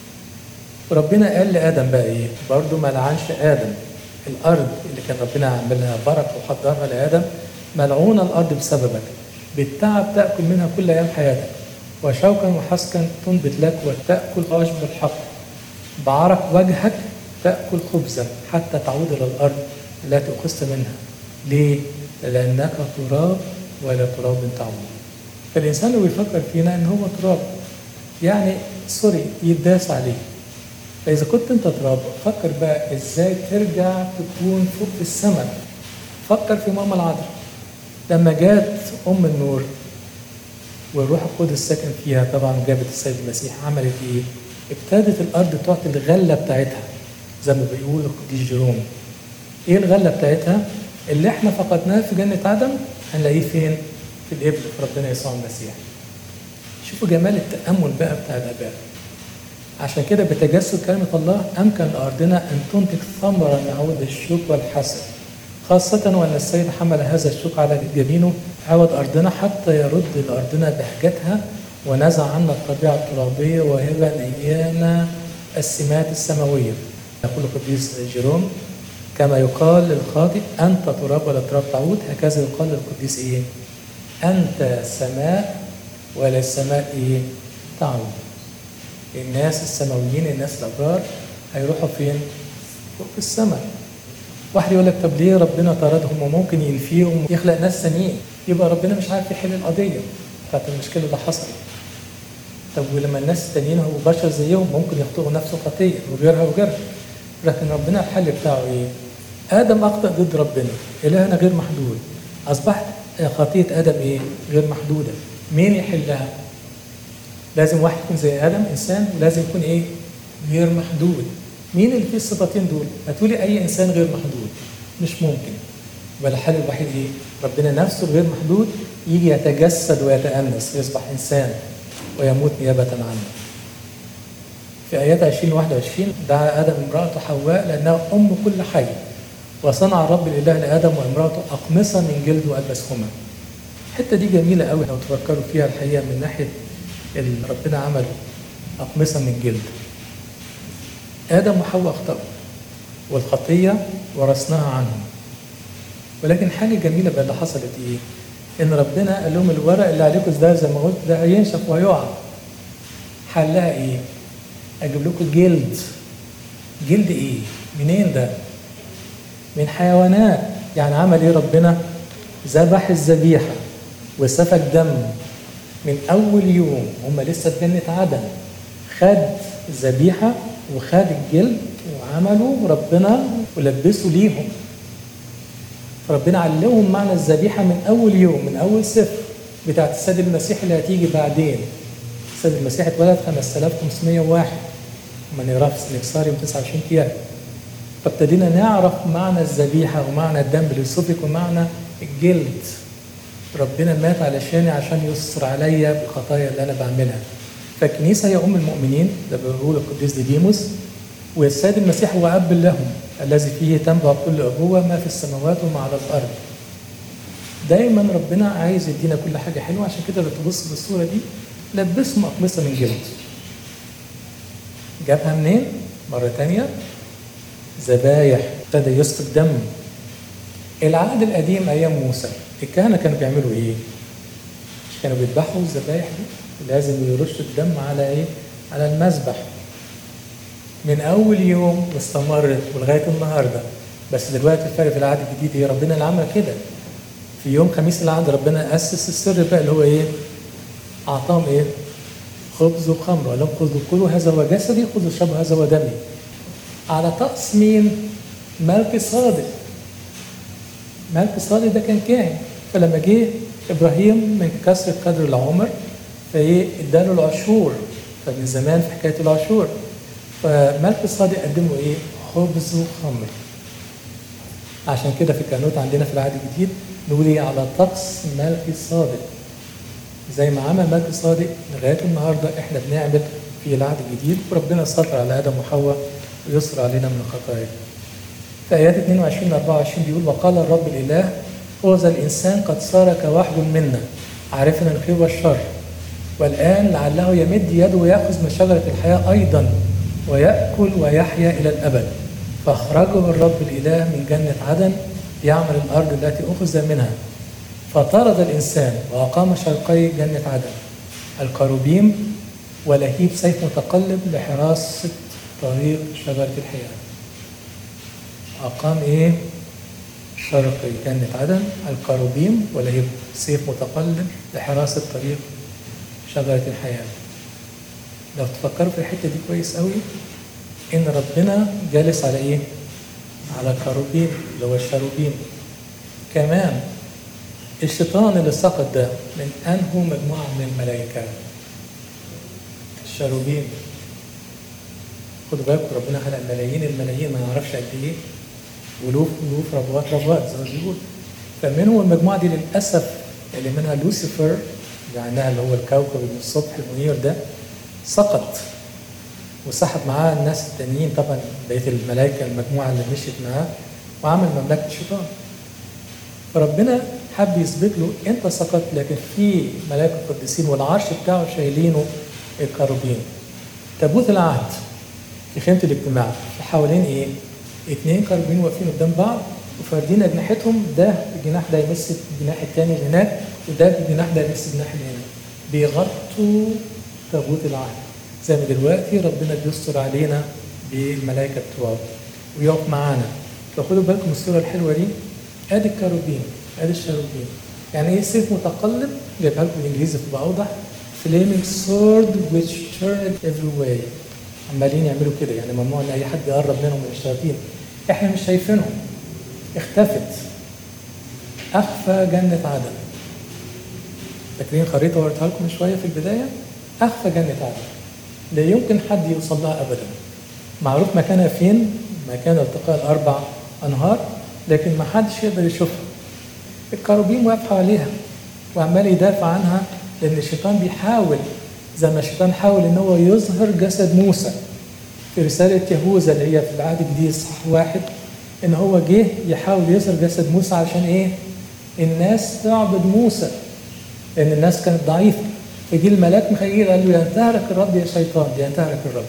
وربنا قال لآدم بقى إيه؟ برضه ما لعنش آدم. الأرض اللي كان ربنا عاملها بركة وحضرها لآدم، ملعونة الأرض بسببك. بالتعب تأكل منها كل أيام حياتك، وشوكا وحسكا تنبت لك وتأكل عشب الحق، بعرق وجهك تأكل خبزا حتى تعود إلى الأرض التي أخذت منها. ليه؟ لأنك تراب ولا تراب تعود. فالإنسان اللي بيفكر فينا إن هو تراب، يعني سوري يداس عليه. فإذا كنت أنت تراب، فكر بقى إزاي ترجع تكون فوق في السماء. فكر في ماما العذراء لما جات أم النور والروح القدس ساكن فيها، طبعا جابت السيد المسيح، عملت إيه؟ ابتدت الأرض تعطي الغلة بتاعتها زي ما بيقول القديس جيروم. إيه الغلة بتاعتها؟ اللي إحنا فقدناه في جنة عدن هنلاقيه فين؟ في الابن، في ربنا يسوع المسيح. شوفوا جمال التأمل بقى بتاع الآباء. عشان كده بتجسد كلمة الله أمكن لأرضنا أن تنتج ثمرة تعود الشوك والحسد، خاصة وأن السيد حمل هذا الشوك على جبينه عوض أرضنا حتى يرد لأرضنا بهجتها ونزع عنا الطبيعة الترابية وهب إيانا السمات السماوية. يقول القديس جيروم كما يقال للخاطئ أنت تراب ولا تراب تعود، هكذا يقال للقديس إيه؟ أنت سماء ولا السماء إيه؟ تعود. الناس السماويين، الناس الأبرار هيروحوا فين؟ فوق في السماء. واحد يقول لك طب ليه ربنا طردهم وممكن ينفيهم ويخلق ناس ثانيين؟ يبقى ربنا مش عارف يحل القضية بتاعت المشكلة اللي حصلت. طب ولما الناس التانيين هو بشر زيهم ممكن يخطئوا نفس الخطية وغيرها وغيرها، لكن ربنا الحل بتاعه إيه؟ آدم أخطأ ضد ربنا، إلهنا غير محدود، أصبحت خطية آدم إيه؟ غير محدودة. مين يحلها؟ لازم واحد يكون زي آدم إنسان، ولازم يكون إيه؟ غير محدود. مين اللي فيه الصفتين دول؟ هتقولي أي إنسان غير محدود، مش ممكن. يبقى الحل الوحيد إيه؟ ربنا نفسه غير محدود يجي يتجسد ويتأنس ويصبح إنسان ويموت نيابة عنه. في آيات عشرين وواحد وعشرين دعا آدم امرأته حواء لأنها أم كل حي، وصنع الرب الإله لآدم وامرأته أقمصة من جلد وألبسهما. الحتة دي جميلة قوي لو تفكروا فيها الحقيقة، من ناحية اللي ربنا عمله أقمصة من جلد. آدم وحواء أخطأوا والخطية ورثناها عنهم، ولكن حاجة جميلة بقى اللي حصلت إيه؟ إن ربنا قال لهم الورق اللي عليكم ده زي ما قلت ده هينشف وهيقع. حلها إيه؟ أجيب لكم جلد. جلد إيه؟ منين ده؟ من حيوانات. يعني عمل إيه ربنا؟ ذبح الذبيحة وسفك دم من أول يوم هم لسه في جنة عدن. خد الذبيحة وخد الجلد وعملوا ربنا ولبسوا ليهم. فربنا علمهم معنى الذبيحة من أول يوم، من أول سفر بتاعت السيد المسيح اللي هتيجي بعدين. السيد المسيح اتولد خمسة آلاف وخمسمائة وواحد وما نقراه في سنكسار يوم تسعة وعشرين كيان. فابتدينا نعرف معنى الذبيحة ومعنى الدم اللي سفك ومعنى الجلد. ربنا مات علشاني عشان يستر عليا بالخطايا اللي أنا بعملها. فالكنيسة هي أم المؤمنين، ده بيقول القديس ديديموس، والسيد المسيح هو أب لهم الذي فيه تنبع كل أبوة ما في السماوات وما على الأرض. دايما ربنا عايز يدينا كل حاجة حلوة، عشان كده لو تبص بالصورة دي لبسهم أقمصة من جلد. جابها منين؟ مرة تانية ذبايح، ابتدى يسفك دم. العهد القديم أيام موسى الكهنة كانوا بيعملوا إيه؟ كانوا بيذبحوا الذبايح دي، لازم يرشوا الدم على إيه؟ على المذبح. من أول يوم واستمرت ولغاية النهاردة. بس دلوقتي الفرق في العهد الجديد هي ربنا اللي عمل كده. في يوم خميس العهد ربنا أسس السر بقى اللي هو إيه؟ أعطاهم إيه؟ خبز وخمر، وقال لهم خذوا كلوا هذا هو جسدي، خذوا اشربوا هذا هو دمي. على طقس مين؟ ملك صادق. ملك صادق ده كان كاهن، فلما جه إبراهيم من كسر قدر العمر فإيه؟ اداله العشور. فمن زمان في حكاية العشور. فملك الصادق قدموا ايه؟ خبز وخمر. عشان كده في الكهنوت عندنا في العهد الجديد نقول ايه؟ على طقس ملك الصادق. زي ما عمل ملك الصادق لغايه النهارده احنا بنعمل في العهد الجديد، وربنا ستر على ادم وحواء ويسر علينا من الخطايا. في ايات اثنين وعشرين أربعة وعشرين بيقول وقال الرب الاله هوذا الانسان قد صار كواحد منا عارفا الخير والشر، والان لعله يمد يده وياخذ من شجره الحياه ايضا ويأكل ويحيا إلى الأبد. فأخرجه الرب الإله من جنة عدن يعمل الأرض التي أخذ منها. فطرد الإنسان وأقام شرقي جنة عدن الكروبيم ولهيب سيف متقلب لحراسة طريق شجرة الحياة. أقام إيه؟ شرقي جنة عدن الكروبيم ولهيب سيف متقلب لحراسة طريق شجرة الحياة. لو تفكروا في الحتة دي كويس قوي، إن ربنا جالس على إيه؟ على الكروبيم اللي هو الشروبيم. كمان الشيطان اللي سقط ده من أنه مجموعة من الملائكة الشروبيم. خدوا بالكم ربنا خلق ملايين الملايين ما نعرفش قد إيه، ولوف ولوف ربوات ربوات زي ما بيقول. فمنهم المجموعة دي للأسف اللي منها لوسيفر يعني اللي هو الكوكب من الصبح المنير ده سقط، وسحب معاه الناس التانيين طبعا بقية الملائكة المجموعة اللي مشيت معاه، وعمل مملكة الشيطان. فربنا حب يثبت له انت سقطت، لكن في ملائكة القديسين والعرش بتاعه شايلينه الكروبين. تابوت العهد في خيمة الاجتماع في حوالين ايه؟ اتنين كروبين واقفين قدام بعض وفاردين اجنحتهم، ده الجناح ده يمس الجناح التاني اللي هناك، وده الجناح ده يمس الجناح اللي هنا، بيغطوا تابوت العهد. زي ما دلوقتي ربنا بيستر علينا بالملائكة بتوعه ويقف معانا. فخدوا بالكم الصورة الحلوة دي، ادي الكروبين ادي الشروبين. يعني ايه سيف متقلب؟ جايبها لكم بالانجليزي تبقى اوضح. flaming sword which turned every way. عمالين يعملوا كده، يعني ممنوع ان اي حد يقرب منهم من الشياطين. احنا مش شايفينهم، اختفت. اخفى جنة عدن. فاكرين خريطة وريتها لكم شوية في البداية؟ اخفى جنة عدن، لا يمكن حد يوصل لها ابدا. معروف مكانها فين؟ مكان التقاء الاربع انهار، لكن ما حدش يقدر يشوفها. الكروبيم واقف حواليها وعمال يدافع عنها، لان الشيطان بيحاول زي ما الشيطان حاول ان هو يظهر جسد موسى في رسالة يهوذا اللي هي في العهد الجديد صح واحد، ان هو جه يحاول يظهر جسد موسى عشان ايه؟ الناس تعبد موسى، لان الناس كانت ضعيفة. فجي الملاك ميخائيل قال له ينتهرك الرب يا شيطان، ينتهرك الرب.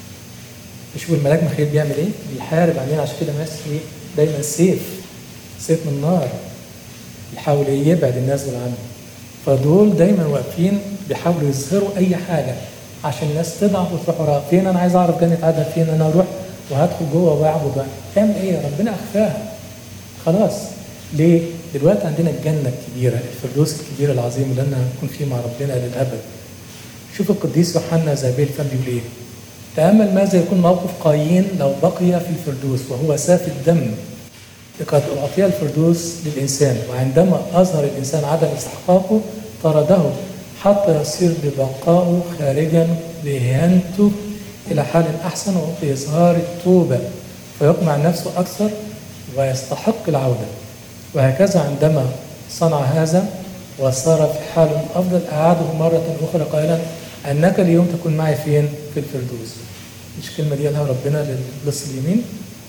شوفوا الملاك ميخائيل بيعمل ايه؟ بيحارب علينا، عشان كده ماسك ايه؟ دايما سيف سيف من نار، يحاول ايه؟ يبعد الناس عنه. فدول دايما واقفين بيحاولوا يظهروا اي حاجه عشان الناس تضعف وتروح وراها. فين انا عايز اعرف جنة عدن فين، انا اروح وهدخل جوه واعبد بقى. تعمل ايه؟ ربنا اخفاها خلاص. ليه؟ دلوقتي عندنا الجنه الكبيره، الفردوس الكبير العظيم اللي انا هنكون فيه مع ربنا للابد. شوف القديس يوحنا زابيل كان بيقول ايه؟ تامل ماذا يكون موقف قايين لو بقي في الفردوس وهو سافي الدم، لقد أعطي الفردوس للإنسان، وعندما أظهر الإنسان عدم استحقاقه طرده حتى يصير ببقائه خارجا لإهانته إلى حال أحسن وفي إظهار التوبة فيقمع نفسه أكثر ويستحق العودة. وهكذا عندما صنع هذا وصار في حال أفضل أعاده مرة أخرى قائلا أنك اليوم تكون معي فين؟ في الفردوس. مش كلمة دي قالها ربنا للص اليمين؟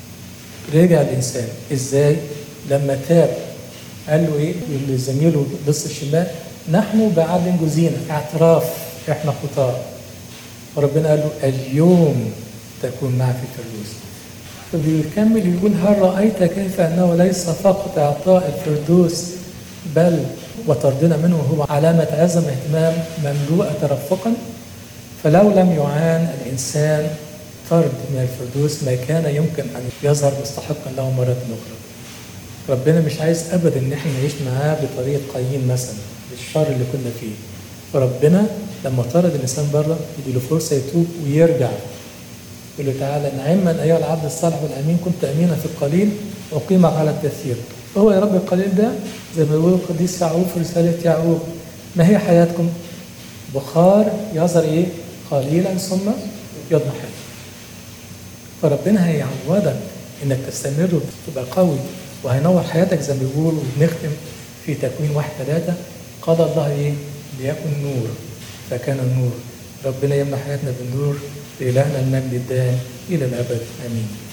رجع الإنسان إزاي؟ لما تاب قال له إيه؟ لزميله لص الشمال نحن بعد جزينا، اعتراف إحنا خطاة. وربنا قال له اليوم تكون معي في الفردوس. فبيكمل يقول هل رأيت كيف أنه ليس فقط إعطاء الفردوس بل وطردنا منه هو علامة عظم اهتمام مملوءة ترفقا؟ فلو لم يعان الإنسان طرد من الفردوس ما كان يمكن أن يظهر مستحقا له مرة أخرى. ربنا مش عايز أبدا إن احنا نعيش معاه بطريقة قايين مثلا بالشر اللي كنا فيه. فربنا لما طرد الإنسان بره يديله فرصة يتوب ويرجع، يقول له تعالى نعما أيها العبد الصالح والأمين كنت أمينا في القليل أقيمك على الكثير. هو يا رب القليل ده زي ما يقول القديس يعقوب في رسالة يعقوب ما هي حياتكم؟ بخار يظهر إيه؟ قليلا ثم يضمحل. فربنا هيعودك انك تستمر وتبقى قوي وهينور حياتك زي ما بيقولوا. وبنختم في تكوين واحد ثلاثة قال الله ايه؟ ليكن نور فكان النور. ربنا يمنح حياتنا بالنور. لإلهنا المجد الدائم الى الابد امين.